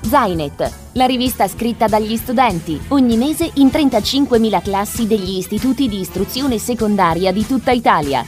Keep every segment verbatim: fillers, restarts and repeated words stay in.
Zainet, la rivista scritta dagli studenti, ogni mese in trentacinquemila classi degli istituti di istruzione secondaria di tutta Italia.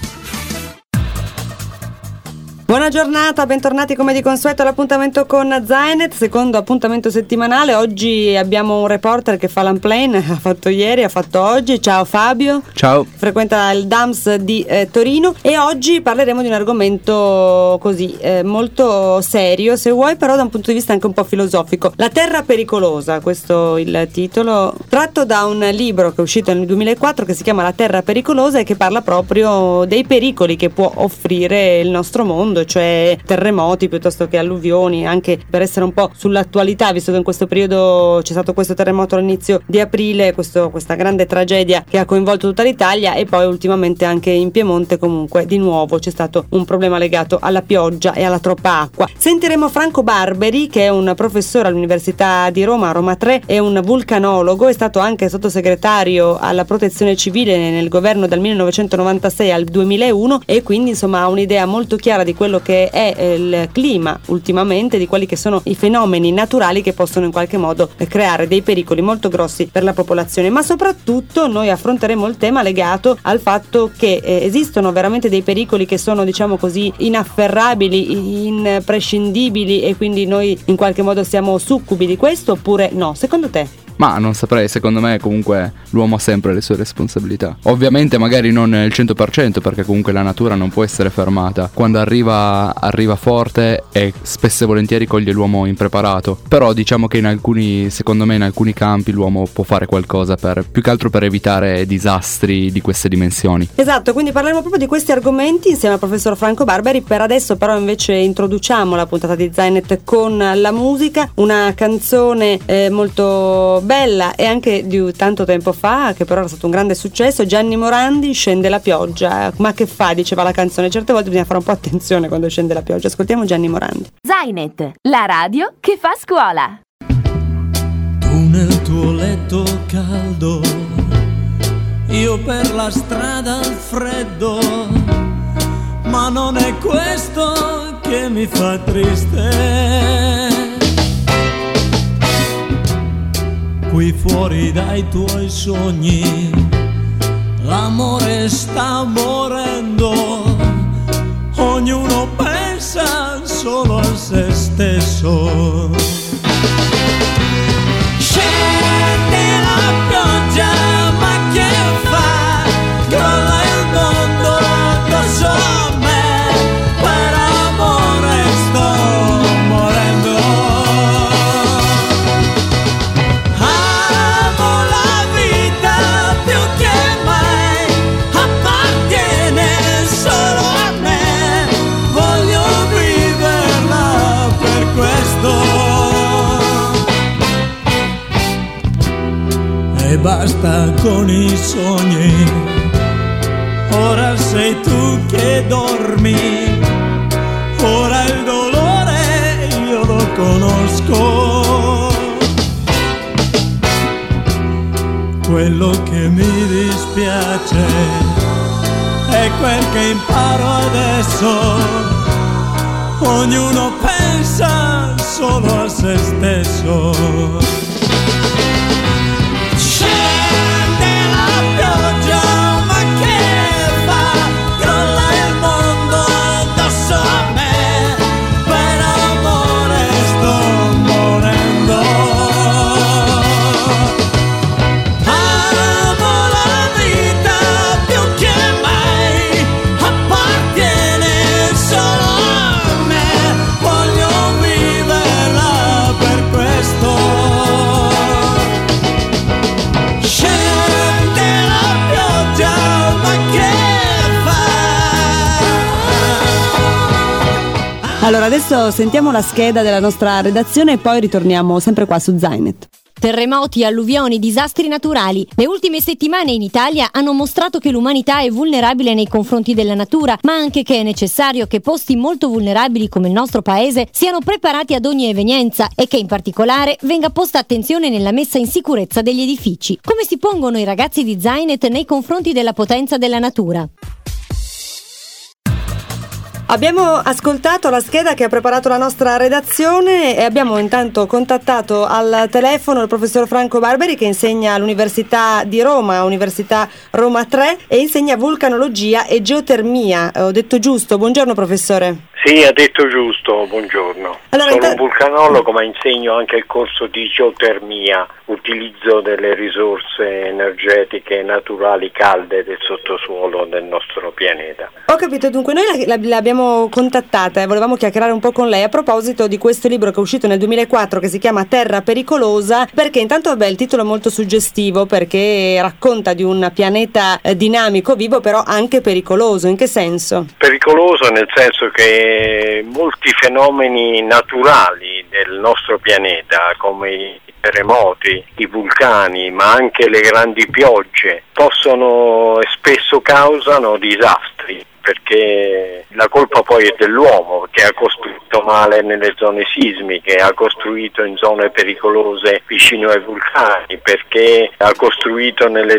Buona giornata, bentornati come di consueto all'appuntamento con Zainet, secondo appuntamento settimanale. Oggi abbiamo un reporter che fa l'unplane, ha fatto ieri, ha fatto oggi. Ciao Fabio. Ciao. Frequenta il D A M S di eh, Torino e oggi parleremo di un argomento così eh, molto serio, se vuoi, però da un punto di vista anche un po' filosofico. La terra pericolosa, questo il titolo, tratto da un libro che è uscito nel duemilaquattro che si chiama La terra pericolosa e che parla proprio dei pericoli che può offrire il nostro mondo, cioè terremoti piuttosto che alluvioni, anche per essere un po' sull'attualità, visto che in questo periodo c'è stato questo terremoto all'inizio di aprile, questo, questa grande tragedia che ha coinvolto tutta l'Italia, e poi ultimamente anche in Piemonte comunque di nuovo c'è stato un problema legato alla pioggia e alla troppa acqua. Sentiremo Franco Barberi, che è un professore all'Università di Roma, Roma tre, è un vulcanologo, è stato anche sottosegretario alla protezione civile nel governo dal millenovecentonovantasei al duemilauno e quindi insomma ha un'idea molto chiara di quello che è il clima ultimamente, di quelli che sono i fenomeni naturali che possono in qualche modo creare dei pericoli molto grossi per la popolazione. Ma soprattutto noi affronteremo il tema legato al fatto che eh, esistono veramente dei pericoli che sono, diciamo così, inafferrabili, imprescindibili, e quindi noi in qualche modo siamo succubi di questo, oppure no? Secondo te? Ma non saprei, secondo me comunque l'uomo ha sempre le sue responsabilità. Ovviamente magari non il cento per cento, perché comunque la natura non può essere fermata. Quando arriva arriva forte e spesso e volentieri coglie l'uomo impreparato. Però diciamo che in alcuni, secondo me in alcuni campi l'uomo può fare qualcosa per, più che altro per evitare disastri di queste dimensioni. Esatto, quindi parleremo proprio di questi argomenti insieme al professor Franco Barberi. Per adesso però invece introduciamo la puntata di Zainet con la musica, una canzone eh, molto bella e anche di tanto tempo fa, che però era stato un grande successo. Gianni Morandi, Scende la pioggia. Ma che fa, diceva la canzone, certe volte bisogna fare un po' attenzione quando scende la pioggia. Ascoltiamo Gianni Morandi. Zainet, la radio che fa scuola. Tu nel tuo letto caldo, io per la strada al freddo, ma non è questo che mi fa triste. Qui fuori dai tuoi sogni l'amore sta morendo, ognuno pensa solo a se stesso. Scende la pioggia, ma che fa? Crolla il mondo addosso a me, per amore sto morendo. E basta con i sogni, ora sei tu che dormi, ora il dolore io lo conosco. Quello che mi dispiace è quel che imparo adesso, ognuno pensa solo a se stesso. Allora adesso sentiamo la scheda della nostra redazione e poi ritorniamo sempre qua su Zainet. Terremoti, alluvioni, disastri naturali. Le ultime settimane in Italia hanno mostrato che l'umanità è vulnerabile nei confronti della natura, ma anche che è necessario che posti molto vulnerabili come il nostro paese siano preparati ad ogni evenienza e che in particolare venga posta attenzione nella messa in sicurezza degli edifici. Come si pongono i ragazzi di Zainet nei confronti della potenza della natura? Abbiamo ascoltato la scheda che ha preparato la nostra redazione e abbiamo intanto contattato al telefono il professor Franco Barberi, che insegna all'Università di Roma, Università Roma tre, e insegna vulcanologia e geotermia. Ho detto giusto? Buongiorno professore. Sì, ha detto giusto, buongiorno. Allora, Sono inter- un vulcanologo, ma insegno anche il corso di geotermia, utilizzo delle risorse energetiche naturali calde del sottosuolo del nostro pianeta. Ho capito, dunque noi la, la, l'abbiamo contattata e volevamo chiacchierare un po' con lei a proposito di questo libro che è uscito nel duemilaquattro, che si chiama Terra pericolosa, perché intanto vabbè, il titolo è molto suggestivo, perché racconta di un pianeta eh, dinamico, vivo, però anche pericoloso. In che senso? Pericoloso nel senso che molti fenomeni naturali del nostro pianeta, come i terremoti, i vulcani, ma anche le grandi piogge, possono e spesso causano disastri, perché la colpa poi è dell'uomo, che ha costruito male nelle zone sismiche, ha costruito in zone pericolose vicino ai vulcani, perché ha costruito nelle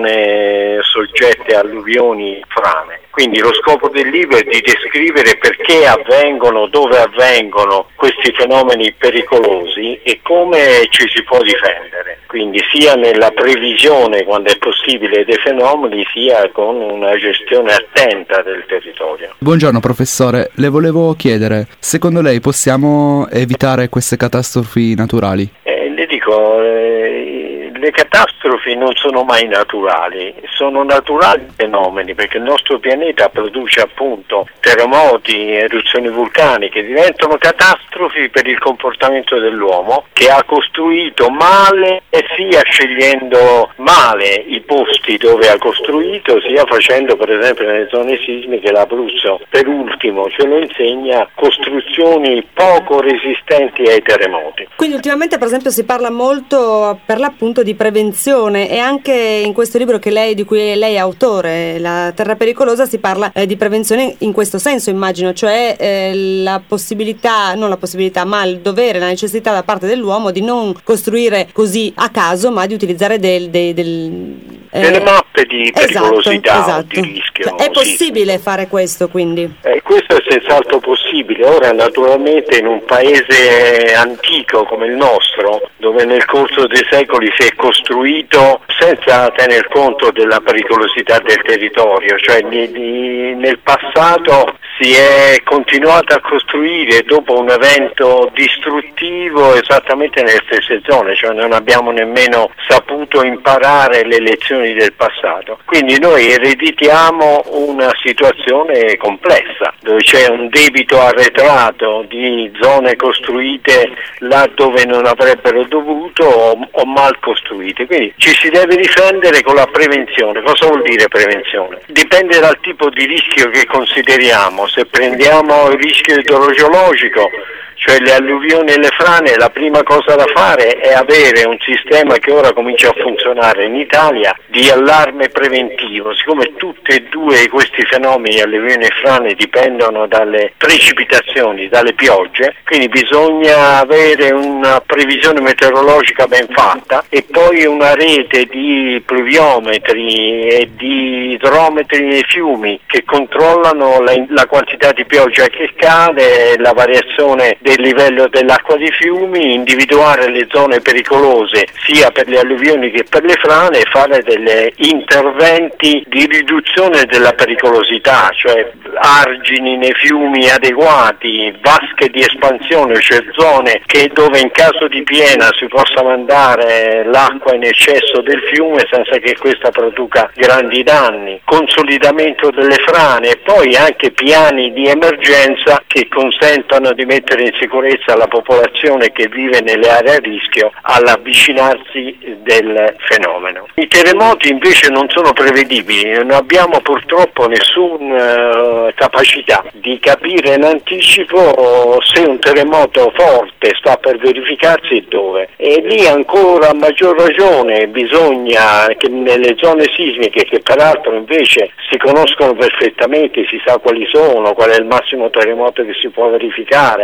zone soggette a alluvioni, frane. Quindi lo scopo del libro è di descrivere perché avvengono, dove avvengono questi fenomeni pericolosi e come ci si può difendere. Quindi sia nella previsione, quando è possibile, dei fenomeni, sia con una gestione attenta del territorio. Buongiorno professore, le volevo chiedere, secondo lei possiamo evitare queste catastrofi naturali? Eh, le dico, eh, le catastrofi non sono mai naturali, sono naturali fenomeni, perché il nostro pianeta produce appunto terremoti, eruzioni vulcaniche, diventano catastrofi per il comportamento dell'uomo, che ha costruito male, e sia scegliendo male i posti dove ha costruito, sia facendo per esempio nelle zone sismiche, l'Abruzzo per ultimo ce lo insegna, costruzioni poco resistenti ai terremoti. Quindi ultimamente per esempio si parla molto per l'appunto di prevenzione, e anche in questo libro che lei, di cui lei è autore, La Terra pericolosa, si parla eh, di prevenzione in questo senso, immagino, cioè eh, la possibilità, non la possibilità, ma il dovere, la necessità da parte dell'uomo di non costruire così a caso, ma di utilizzare del, del, del eh, delle mappe di pericolosità, esatto, esatto. di rischio. Cioè, è possibile sì. fare questo, quindi? Eh, questo è senz'altro possibile. Ora naturalmente in un paese antico come il nostro, dove nel corso dei secoli si è costruito senza tener conto della pericolosità del territorio, cioè di, di, nel passato si è continuato a costruire dopo un evento distruttivo esattamente nelle stesse zone, cioè non abbiamo nemmeno saputo imparare le lezioni del passato. Quindi noi ereditiamo una situazione complessa, dove c'è un debito arretrato di zone costruite là dove non avrebbero dovuto o, o mal costruite. Quindi ci si deve difendere con la prevenzione. Cosa vuol dire prevenzione? Dipende dal tipo di rischio che consideriamo. Se prendiamo il rischio idrogeologico, cioè le alluvioni e le frane, la prima cosa da fare è avere un sistema che ora comincia a funzionare in Italia di allarme preventivo. Siccome tutti e due questi fenomeni, alluvioni e frane, dipendono dalle precipitazioni, dalle piogge, quindi bisogna avere una previsione meteorologica ben fatta e poi una rete di pluviometri e di idrometri nei fiumi che controllano la, la quantità di pioggia che cade, la variazione del livello dell'acqua dei fiumi, individuare le zone pericolose sia per le alluvioni che per le frane e fare degli interventi di riduzione della pericolosità, cioè argini nei fiumi adeguati, vasche di espansione, cioè zone che dove in caso di piena si possa mandare l'acqua in eccesso del fiume senza che questa produca grandi danni, consolidamento delle frane e poi anche piani di emergenza che consentano di mettere in sicurezza la popolazione che vive nelle aree a rischio all'avvicinarsi del fenomeno. I terremoti invece non sono prevedibili, non abbiamo purtroppo nessuna uh, capacità di capire in anticipo se un terremoto forte sta per verificarsi e dove. E lì ancora a maggior ragione bisogna che nelle zone sismiche, che peraltro invece si conoscono perfettamente, si sa quali sono, qual è il massimo terremoto che si può verificare, qual è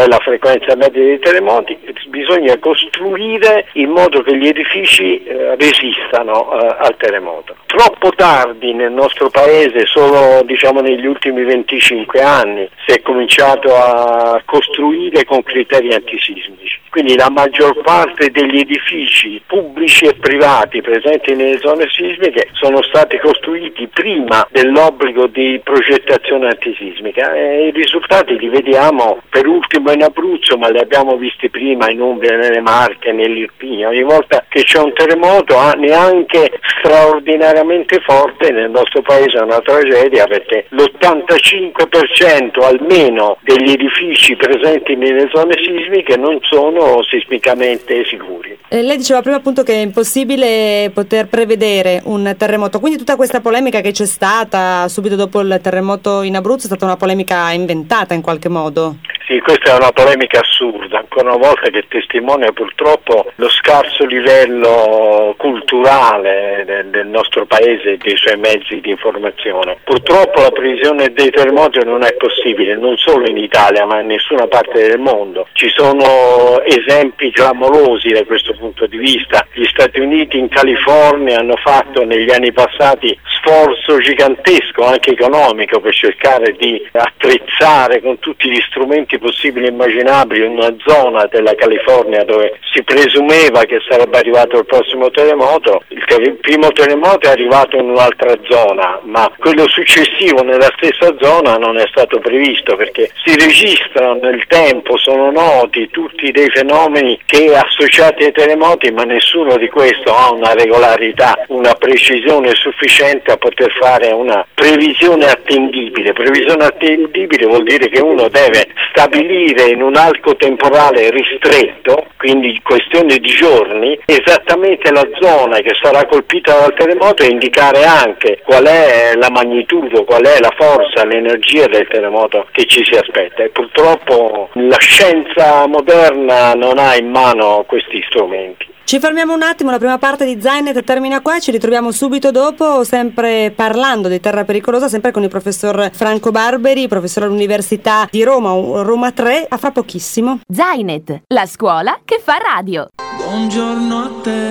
è la frequenza media dei terremoti, bisogna costruire in modo che gli edifici eh, resistano eh, al terremoto. Troppo tardi nel nostro paese, solo diciamo negli ultimi venticinque anni, si è cominciato a costruire con criteri antisismici. Quindi la maggior parte degli edifici pubblici e privati presenti nelle zone sismiche sono stati costruiti prima dell'obbligo di progettazione antisismica e i risultati li vediamo per ultimo in Abruzzo, ma li abbiamo visti prima in Umbria, nelle Marche, nell'Irpinia. Ogni volta che c'è un terremoto, neanche straordinariamente forte, nel nostro paese è una tragedia, perché l'ottantacinque per cento almeno degli edifici presenti nelle zone sismiche non sono sismicamente sicuri. Eh, lei diceva prima appunto che è impossibile poter prevedere un terremoto, quindi tutta questa polemica che c'è stata subito dopo il terremoto in Abruzzo è stata una polemica inventata in qualche modo? Sì, questa è una polemica assurda, ancora una volta, che testimonia purtroppo lo scarso livello culturale del, del nostro paese e dei suoi mezzi di informazione. Purtroppo la previsione dei terremoti non è possibile, non solo in Italia ma in nessuna parte del mondo. Ci sono esempi clamorosi da questo punto di vista. Gli Stati Uniti in California hanno fatto negli anni passati sforzo gigantesco, anche economico, per cercare di attrezzare con tutti gli strumenti possibili e immaginabili una zona della California dove si presumeva che sarebbe arrivato il prossimo terremoto. Il, ter- il primo terremoto è arrivato in un'altra zona, ma quello successivo nella stessa zona non è stato previsto, perché si registrano nel tempo, sono noti tutti dei fenomeni che associati ai terremoti, ma nessuno di questo ha una regolarità, una precisione sufficiente a poter fare una previsione attendibile. Previsione attendibile vuol dire che uno deve stabilire in un arco temporale ristretto, quindi questione di giorni, esattamente la zona che sarà colpita dal terremoto e indicare anche qual è la magnitudo, qual è la forza, l'energia del terremoto che ci si aspetta. E purtroppo la scienza moderna non ha in mano questi strumenti. Ci fermiamo un attimo, la prima parte di Zainet termina qua, ci ritroviamo subito dopo, sempre parlando di terra pericolosa, sempre con il professor Franco Barberi, professore all'Università di Roma, Roma tre, a fra pochissimo. Zainet, la scuola che fa radio. Buongiorno a te,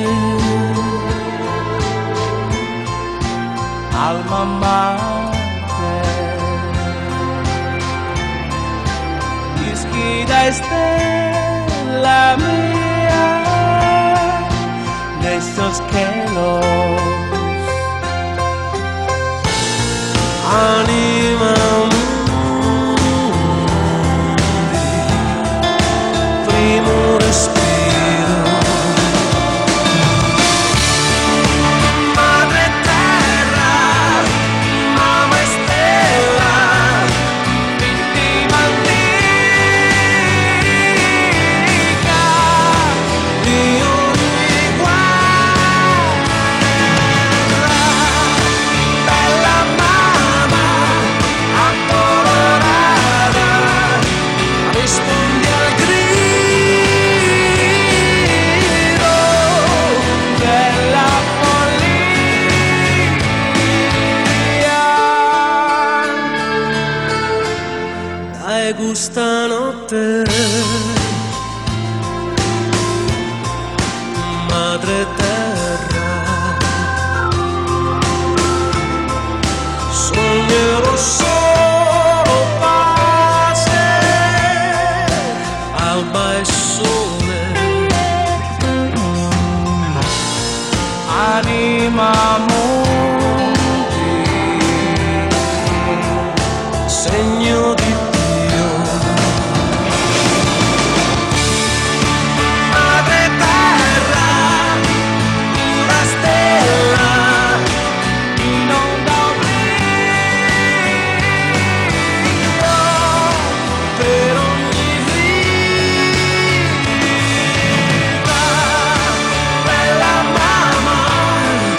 alma mater, ischida e stella mia, de estos cielos, anima mundi, primo respiro. Madre terra, mamma stella, vittima antica, Dio di guerra, bella mamma addolorata, rispondi al grido della follia. Dai gusta notte, madre terra, sognerò solo pace, alba e sole, anima mondi, segno di Dio. Madre terra, pura stella, in onda oblio, per ogni vita, bella mamma,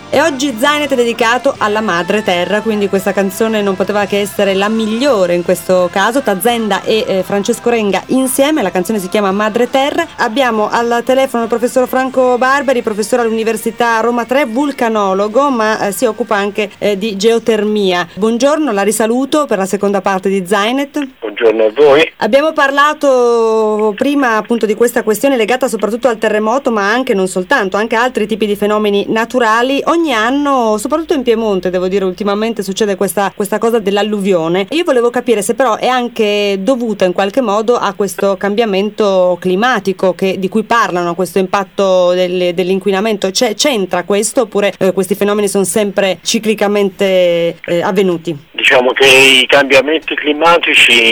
E oggi Zainet è dedicato alla madre terra, quindi questa canzone non poteva che essere la migliore in questo caso. Tazenda e eh, Francesco Renga insieme, la canzone si chiama Madre Terra. Abbiamo al telefono il professor Franco Barberi, professore all'Università Roma tre, vulcanologo, ma eh, si occupa anche eh, di geotermia. Buongiorno, la risaluto per la seconda parte di Zainet. Buongiorno a voi. Abbiamo parlato prima appunto di questa questione legata soprattutto al terremoto, ma anche non soltanto, anche a altri tipi di fenomeni naturali. Ogni anno, soprattutto in Piemonte, devo dire, ultimamente succede questa, questa cosa dell'alluvione. Io volevo capire se però è anche dovuta in qualche modo a questo cambiamento climatico che, di cui parlano, questo impatto del, dell'inquinamento. C'è, c'entra questo oppure eh, questi fenomeni sono sempre ciclicamente eh, avvenuti? Diciamo che i cambiamenti climatici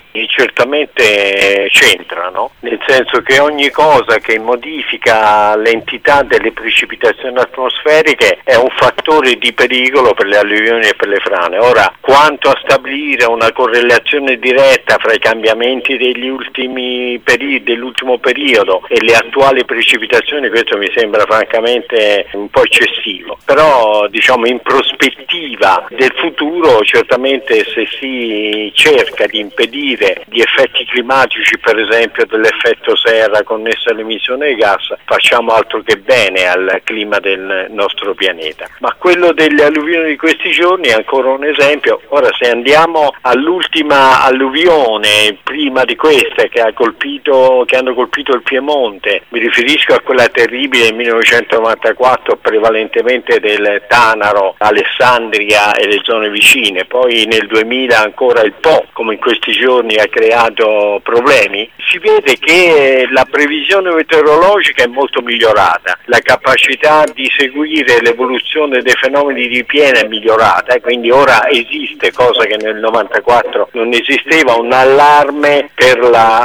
certamente c'entrano, nel senso che ogni cosa che modifica l'entità delle precipitazioni atmosferiche è un fattore di pericolo per le alluvioni e per le frane. Ora, quanto a stabilire una correlazione diretta fra i cambiamenti degli ultimi peri- dell'ultimo periodo e le attuali precipitazioni, questo mi sembra francamente un po' eccessivo, però diciamo in prospettiva del futuro certamente se si cerca di impedire gli effetti climatici, per esempio dell'effetto serra connesso all'emissione di gas, facciamo altro che bene al clima del nostro pianeta. Ma quello delle alluvioni di questi giorni è ancora un esempio. Ora, se andiamo all'ultima alluvione prima di questa che ha colpito, che hanno colpito il Piemonte, mi riferisco a quella terribile del millenovecentonovantaquattro, prevalentemente del Tanaro, Alessandria e le zone vicine, poi nel duemila ancora il Po, come in questi giorni ha creato problemi, si vede che la previsione meteorologica è molto migliorata, la capacità di seguire l'evoluzione dei fenomeni di piena è migliorata e quindi ora esiste, cosa che nel novantaquattro non esisteva, un allarme per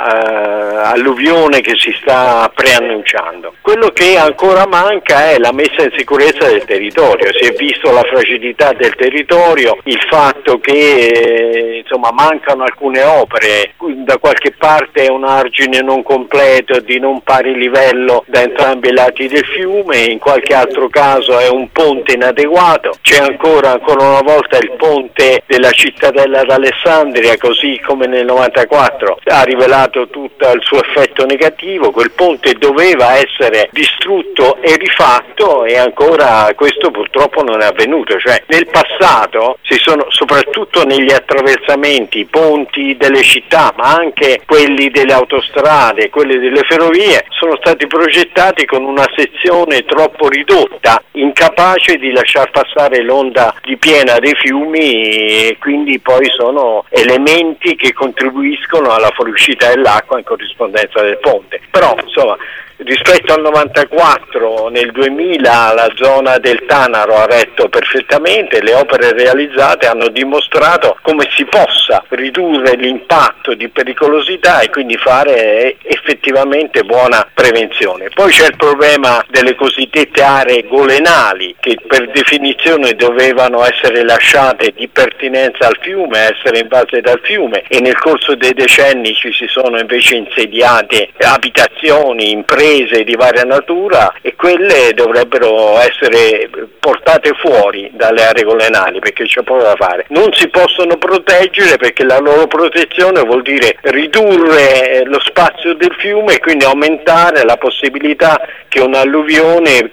la uh, alluvione che si sta preannunciando. Quello che ancora manca è la messa in sicurezza del territorio. Si è visto la fragilità del territorio, il fatto che eh, insomma mancano alcune opere, da qualche parte è un argine non completo di non pari livello da entrambi i lati del fiume, in qualche altro caso è un ponte inadeguato, c'è ancora ancora una volta il ponte della cittadella d'Alessandria, così come nel novantaquattro ha rivelato tutto il suo effetto negativo. Quel ponte doveva essere distrutto e rifatto e ancora questo purtroppo non è avvenuto, cioè nel passato si sono, soprattutto negli attraversamenti, ponti delle città ma anche quelli delle autostrade, quelli delle ferrovie, sono stati progettati con una sezione troppo ridotta, incapace di lasciar passare l'onda di piena dei fiumi e quindi poi sono elementi che contribuiscono alla fuoriuscita dell'acqua in corrispondenza del ponte. Però insomma, rispetto al novantaquattro, nel duemila la zona del Tanaro ha retto perfettamente, le opere realizzate hanno dimostrato come si possa ridurre l'impatto di pericolosità e quindi fare effettivamente buona prevenzione. Poi c'è il problema delle cosiddette aree golenali che per definizione dovevano essere lasciate di pertinenza al fiume, essere invase dal fiume e nel corso dei decenni ci si sono invece insediate abitazioni, imprese di varia natura e quelle dovrebbero essere portate fuori dalle aree golenali perché c'è poco da fare. Non si possono proteggere perché la loro protezione vuol dire ridurre lo spazio del fiume e quindi aumentare la possibilità che un'alluvione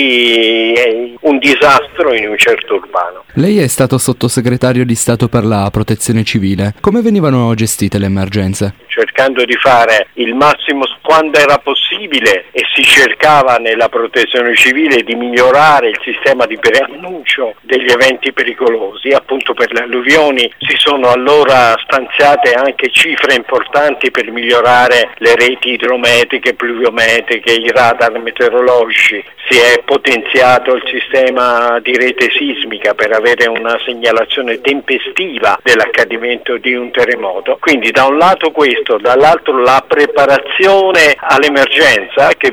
crei un disastro in un certo urbano. Lei è stato sottosegretario di Stato per la Protezione Civile. Come venivano gestite le emergenze? Cercando di fare il massimo quando era possibile e si cercava nella protezione civile di migliorare il sistema di preannuncio degli eventi pericolosi. Appunto per le alluvioni si sono allora stanziate anche cifre importanti per migliorare le reti idrometriche, pluviometriche, i radar meteorologici, si è potenziato il sistema di rete sismica per avere una segnalazione tempestiva dell'accadimento di un terremoto. Quindi da un lato questo, dall'altro la preparazione all'emergenza, che vuol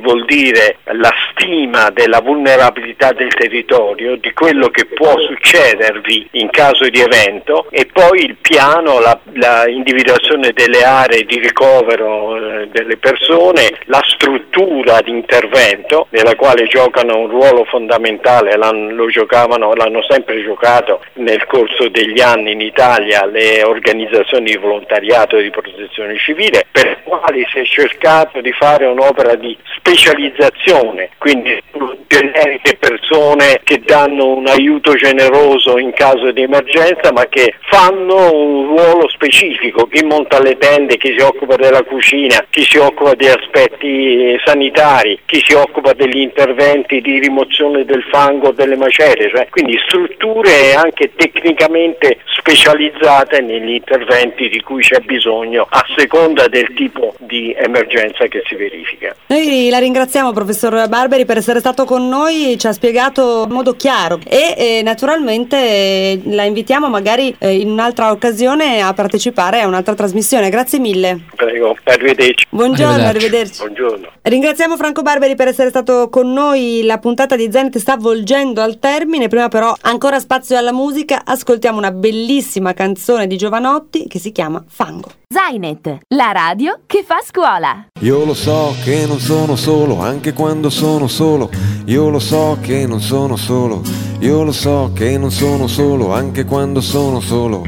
vuol dire la stima della vulnerabilità del territorio, di quello che può succedervi in caso di evento, e poi il piano, la, la individuazione delle aree di ricovero eh, delle persone, la struttura di intervento nella quale giocano un ruolo fondamentale, l'hanno, lo giocavano, l'hanno sempre giocato nel corso degli anni in Italia le organizzazioni di volontariato e di protezione civile, per le quali si è cercato di fare un'opera di specializzazione, quindi generiche persone che danno un aiuto generoso in caso di emergenza, ma che fanno un ruolo specifico: chi monta le tende, chi si occupa della cucina, chi si occupa di aspetti sanitari, chi si occupa degli interventi di rimozione del fango, delle macerie, cioè, quindi strutture anche tecnicamente specializzate negli interventi di cui c'è bisogno a seconda del tipo di emergenza che si verifica. Noi la ringraziamo, professor Barberi, per essere stato con noi, ci ha spiegato in modo chiaro e eh, naturalmente eh, la invitiamo magari eh, in un'altra occasione a partecipare a un'altra trasmissione. Grazie mille. Prego, arrivederci. Buongiorno, arrivederci. arrivederci. Buongiorno. Ringraziamo Franco Barberi per essere stato con noi. La puntata di Zenit sta volgendo al termine, prima però ancora spazio alla musica. Ascoltiamo una bellissima canzone di Giovanotti che si chiama Fango. Zenit, la radio che fa scuola. Io lo so che non sono solo, anche quando sono solo. Io lo so che non sono solo. Io lo so che non sono solo, anche quando sono solo.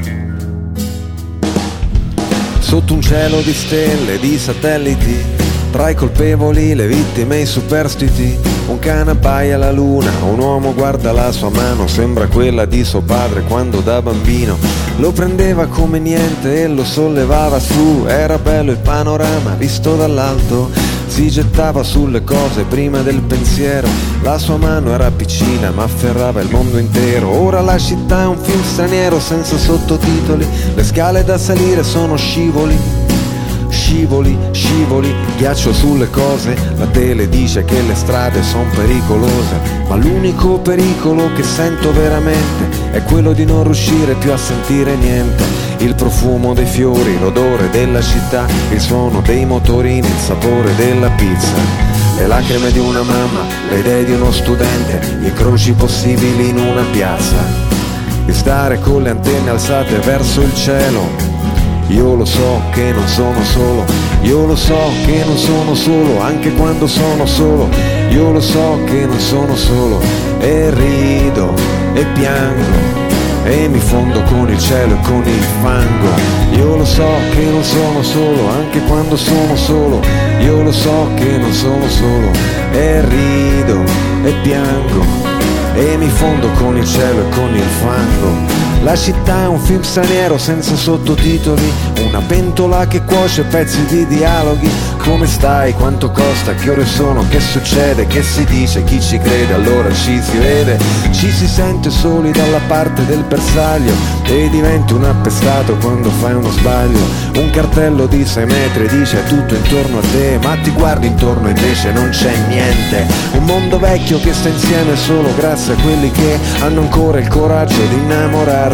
Sotto un cielo di stelle, di satelliti, tra i colpevoli, le vittime e i superstiti. Un cane abbaia alla luna, un uomo guarda la sua mano, sembra quella di suo padre quando da bambino lo prendeva come niente e lo sollevava su. Era bello il panorama visto dall'alto, si gettava sulle cose prima del pensiero. La sua mano era piccina ma afferrava il mondo intero. Ora la città è un film straniero senza sottotitoli, le scale da salire sono scivoli. Scivoli, scivoli, ghiaccio sulle cose. La tele dice che le strade sono pericolose, ma l'unico pericolo che sento veramente è quello di non riuscire più a sentire niente. Il profumo dei fiori, l'odore della città, il suono dei motorini, il sapore della pizza, le lacrime di una mamma, le idee di uno studente, gli incroci possibili in una piazza, di stare con le antenne alzate verso il cielo. Io lo so che non sono solo, io lo so che non sono solo, anche quando sono solo. Io lo so che non sono solo, e rido e piango e mi fondo con il cielo e con il fango. Io lo so che non sono solo, anche quando sono solo. Io lo so che non sono solo, e rido e piango e mi fondo con il cielo e con il fango. La città è un film straniero senza sottotitoli, una pentola che cuoce pezzi di dialoghi. Come stai? Quanto costa? Che ore sono? Che succede? Che si dice? Chi ci crede? Allora ci si vede. Ci si sente soli dalla parte del bersaglio e diventi un appestato quando fai uno sbaglio. Un cartello di sei metri dice tutto intorno a te, ma ti guardi intorno e invece non c'è niente. Un mondo vecchio che sta insieme solo grazie a quelli che hanno ancora il coraggio di innamorarsi.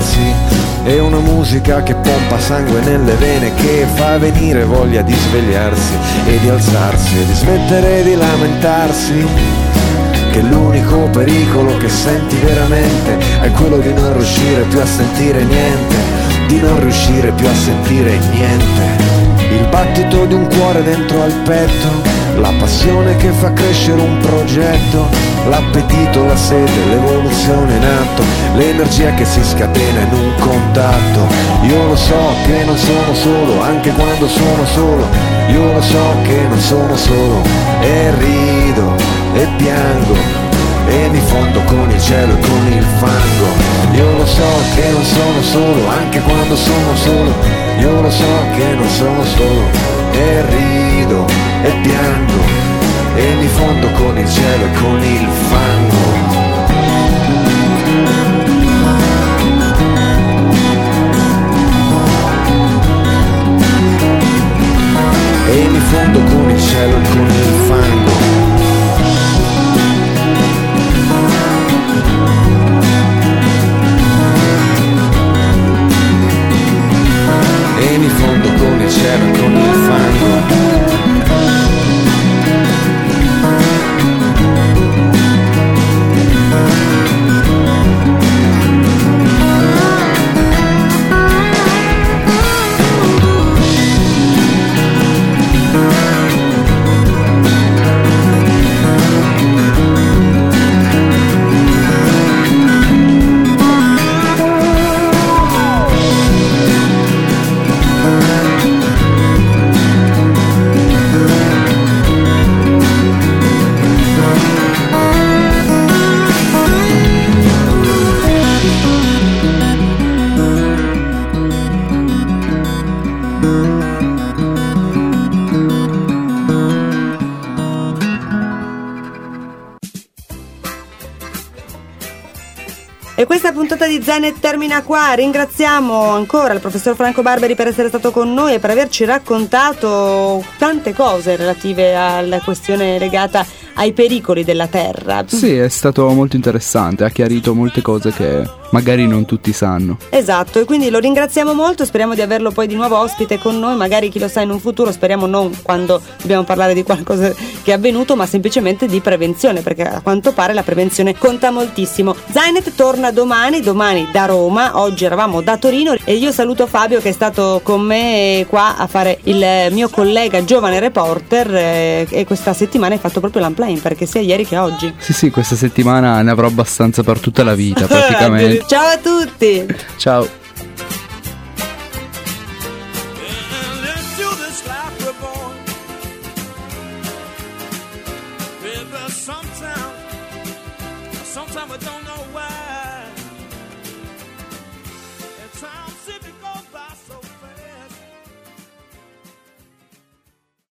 E una musica che pompa sangue nelle vene, che fa venire voglia di svegliarsi e di alzarsi e di smettere di lamentarsi, che l'unico pericolo che senti veramente è quello di non riuscire più a sentire niente, di non riuscire più a sentire niente. Il battito di un cuore dentro al petto, la passione che fa crescere un progetto, l'appetito, la sete, l'evoluzione in atto, l'energia che si scatena in un contatto. Io lo so che non sono solo, anche quando sono solo. Io lo so che non sono solo, e rido e piango e mi fondo con il cielo e con il fango. Io lo so che non sono solo, anche quando sono solo. Io lo so che non sono solo, e rido e piango e mi fondo con il cielo e con il fango. E mi fondo con il cielo e con il fango. E mi fondo con il cielo e con il fango. puntata di Zainet termina qua. Ringraziamo ancora il professor Franco Barberi per essere stato con noi e per averci raccontato tante cose relative alla questione legata ai pericoli della terra. Sì, è stato molto interessante, ha chiarito molte cose che magari non tutti sanno. Esatto, e quindi lo ringraziamo molto, speriamo di averlo poi di nuovo ospite con noi, magari chi lo sa in un futuro, speriamo non quando dobbiamo parlare di qualcosa che è avvenuto, ma semplicemente di prevenzione, perché a quanto pare la prevenzione conta moltissimo. Zainet torna domani, domani da Roma, oggi eravamo da Torino e io saluto Fabio che è stato con me qua a fare il mio collega giovane reporter eh, e questa settimana hai fatto proprio l'unplane, perché sia ieri che oggi. Sì sì, questa settimana ne avrò abbastanza per tutta la vita praticamente. Ciao a tutti. Ciao. Sometimes we don't know